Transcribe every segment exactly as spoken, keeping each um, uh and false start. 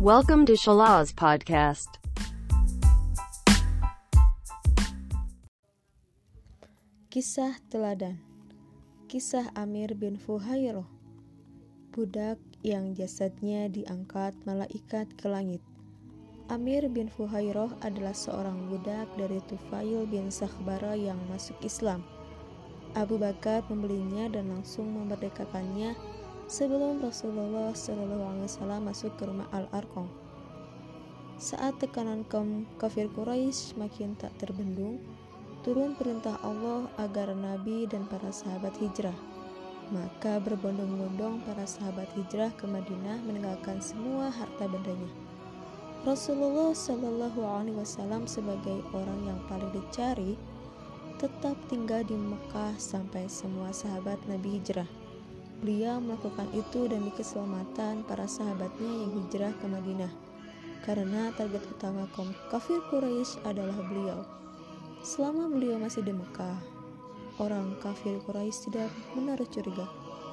Welcome to Shalaz Podcast. Kisah teladan. Kisah Amir bin Fuhairah, budak yang jasadnya diangkat malaikat ke langit. Amir bin Fuhairah adalah seorang budak dari Tufail bin Sakhbara yang masuk Islam. Abu Bakar membelinya dan langsung memerdekakannya sebelum Rasulullah shallallahu alaihi wasallam masuk ke rumah Al-Arqam. Saat tekanan kaum kafir Quraisy makin tak terbendung, turun perintah Allah agar Nabi dan para sahabat hijrah. Maka berbondong-bondong para sahabat hijrah ke Madinah meninggalkan semua harta bendanya. Rasulullah shallallahu alaihi wasallam sebagai orang yang paling dicari tetap tinggal di Mekah sampai semua sahabat Nabi hijrah. Beliau melakukan itu demi keselamatan para sahabatnya yang hijrah ke Madinah, karena target utama kaum kafir Quraisy adalah beliau. Selama beliau masih di Mekah, orang kafir Quraisy tidak menaruh curiga.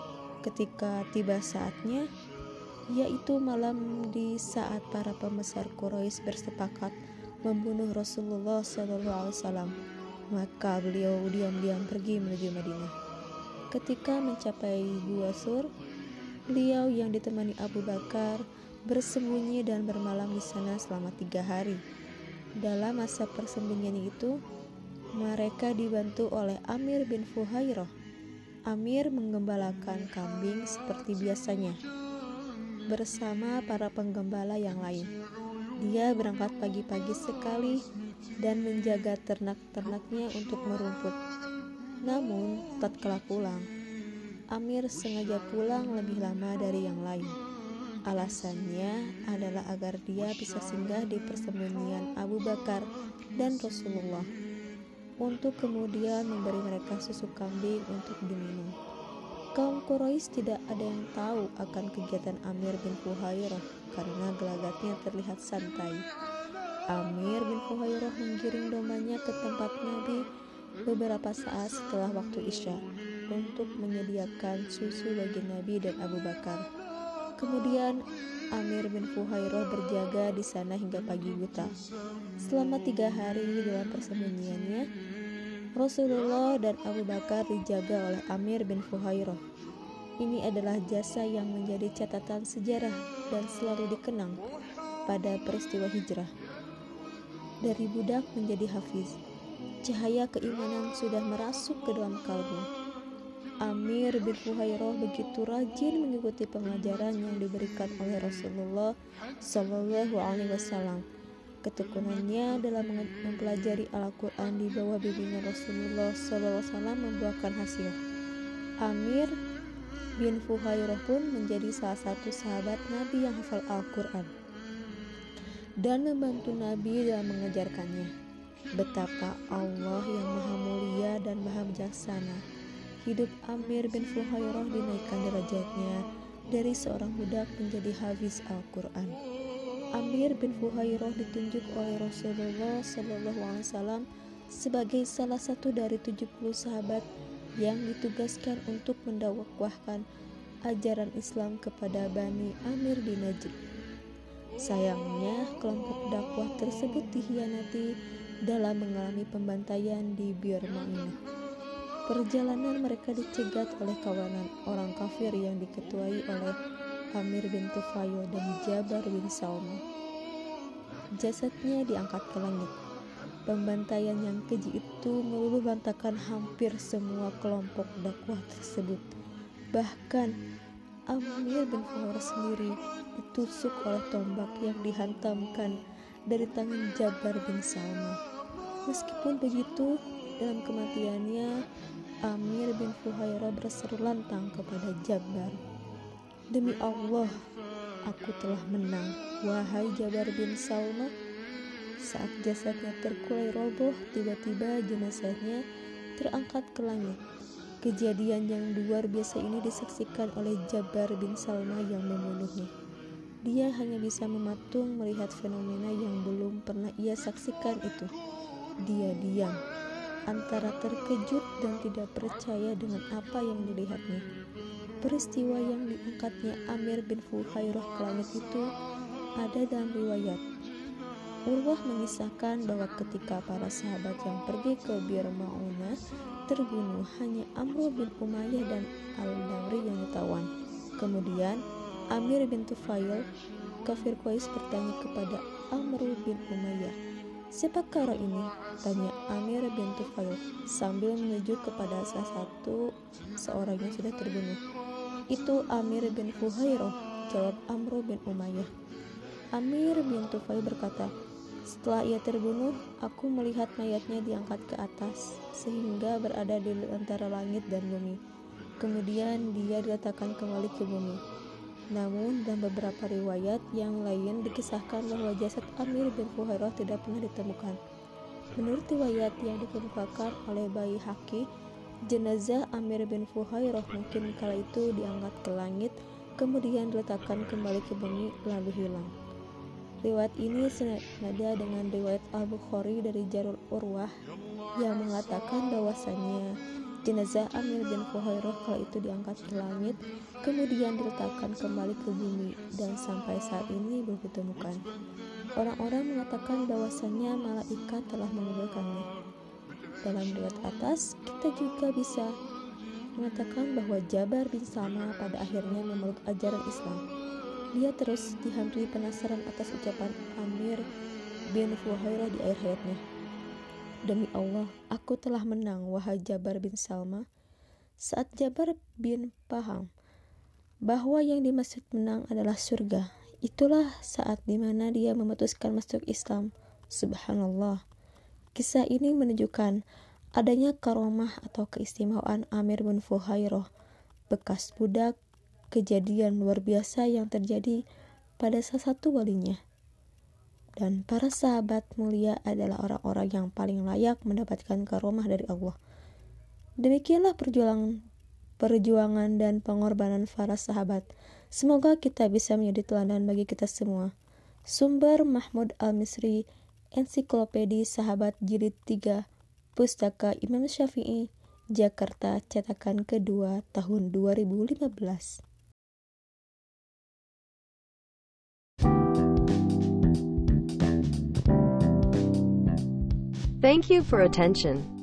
Ketika tiba saatnya, yaitu malam di saat para pembesar Quraisy bersepakat membunuh Rasulullah shallallahu alaihi wasallam, maka beliau diam-diam pergi menuju Madinah. Ketika mencapai Gua Sur, beliau yang ditemani Abu Bakar bersembunyi dan bermalam di sana selama tiga hari. Dalam masa persembunyian itu, mereka dibantu oleh Amir bin Fuhairah. Amir menggembalakan kambing seperti biasanya bersama para penggembala yang lain. Dia berangkat pagi-pagi sekali dan menjaga ternak-ternaknya untuk merumput. Namun, tatkala pulang, Amir sengaja pulang lebih lama dari yang lain. Alasannya adalah agar dia bisa singgah di persembunyian Abu Bakar dan Rasulullah, untuk kemudian memberi mereka susu kambing untuk diminum. Kaum Quraisy tidak ada yang tahu akan kegiatan Amir bin Fuhairah karena gelagatnya terlihat santai. Amir bin Fuhairah menggiring dombanya ke tempat Nabi beberapa saat setelah waktu Isya untuk menyediakan susu bagi Nabi dan Abu Bakar. Kemudian Amir bin Fuhairah berjaga di sana hingga pagi buta. Selama tiga hari dalam persembunyiannya, Rasulullah dan Abu Bakar dijaga oleh Amir bin Fuhairah. Ini adalah jasa yang menjadi catatan sejarah dan selalu dikenang pada peristiwa hijrah. Dari budak menjadi hafiz, cahaya keimanan sudah merasuk ke dalam kalbu. Amir bin Fuhairah begitu rajin mengikuti pengajaran yang diberikan oleh Rasulullah shallallahu alaihi wasallam. Ketekunannya dalam mempelajari Al-Quran di bawah bimbingan Rasulullah shallallahu alaihi wasallam membuahkan hasil. Amir bin Fuhairah pun menjadi salah satu sahabat Nabi yang hafal Al-Quran dan membantu Nabi dalam mengajarkannya. Betapa Allah yang maha mulia dan maha bijaksana. Hidup Amir bin Fuhairah dinaikkan derajatnya dari seorang budak menjadi hafiz Al-Quran. Amir bin Fuhairah ditunjuk oleh Rasulullah shallallahu alaihi wasallam sebagai salah satu dari tujuh puluh sahabat yang ditugaskan untuk mendakwahkan ajaran Islam kepada Bani Amir di Najd. Sayangnya, kelompok dakwah tersebut dikhianati dalam mengalami pembantaian di Bir Ma'unah. Perjalanan mereka dicegat oleh kawanan orang kafir yang diketuai oleh Amir bin Tufail dan Jabar bin Salma. Jasadnya diangkat ke langit. Pembantaian yang keji itu meluluhlantakkan hampir semua kelompok dakwah tersebut. Bahkan Amir bin Fuhairah sendiri ditusuk oleh tombak yang dihantamkan dari tangan Jabar bin Salma. Meskipun begitu, dalam kematiannya Amir bin Fuhairah berseru lantang kepada Jabar, "Demi Allah, aku telah menang, wahai Jabar bin Salma." Saat jasadnya terkulai roboh, tiba-tiba jenazahnya terangkat ke langit. Kejadian yang luar biasa ini disaksikan oleh Jabar bin Salma yang membunuhnya. Dia hanya bisa mematung melihat fenomena yang belum pernah ia saksikan itu. Dia diam, antara terkejut dan tidak percaya dengan apa yang dilihatnya. Peristiwa yang diangkatnya Amir bin Fuhairah ke langit itu ada dalam riwayat. Urwah mengisahkan bahwa ketika para sahabat yang pergi ke Bir Ma'unah terbunuh, hanya Amr bin Umayyah dan Al-Damri yang ditawan. Kemudian Amir bin Tufail, kafir Quraisy, bertanya kepada Amr bin Umayyah, "Siapakah orang ini?" tanya Amir bin Tufail sambil menuju kepada salah satu seorang yang sudah terbunuh. "Itu Amir bin Fuhairah," jawab Amr bin Umayyah. Amir bin Tufail berkata, "Setelah ia terbunuh, aku melihat mayatnya diangkat ke atas sehingga berada di antara langit dan bumi. Kemudian dia diletakkan kembali ke bumi." Namun dalam beberapa riwayat yang lain dikisahkan bahwa jasad Amir bin Fuhairah tidak pernah ditemukan. Menurut riwayat yang dikemukakan oleh Baihaqi, jenazah Amir bin Fuhairah mungkin kala itu diangkat ke langit, kemudian diletakkan kembali ke bumi lalu hilang. Riwayat ini senada dengan riwayat Al-Bukhari dari Jarul Urwah yang mengatakan bahwasannya jenazah Amir bin Fuhairah kala itu diangkat ke langit, kemudian diletakkan kembali ke bumi dan sampai saat ini belum ditemukan. Orang-orang mengatakan bahwasannya malaikat telah menguburkannya. Dalam riwayat atas, kita juga bisa mengatakan bahwa Jabar bin Salma pada akhirnya memeluk ajaran Islam. Dia terus dihantui penasaran atas ucapan Amir bin Fuhairah di akhir hayatnya. "Demi Allah, aku telah menang, wahai Jabar bin Salma." Saat Jabar bin paham bahwa yang dimaksud menang adalah surga, itulah saat dimana dia memutuskan masuk Islam. Subhanallah. Kisah ini menunjukkan adanya karomah atau keistimewaan Amir bin Fuhairah, bekas budak, kejadian luar biasa yang terjadi pada salah satu walinya. Dan para sahabat mulia adalah orang-orang yang paling layak mendapatkan karomah dari Allah. Demikianlah perjuangan perjuangan dan pengorbanan para sahabat. Semoga kita bisa menjadi teladan bagi kita semua. Sumber Mahmud Al-Misri, Ensiklopedia Sahabat Jilid tiga, Pustaka Imam Syafi'i, Jakarta, cetakan kedua tahun dua ribu lima belas. Thank you for attention.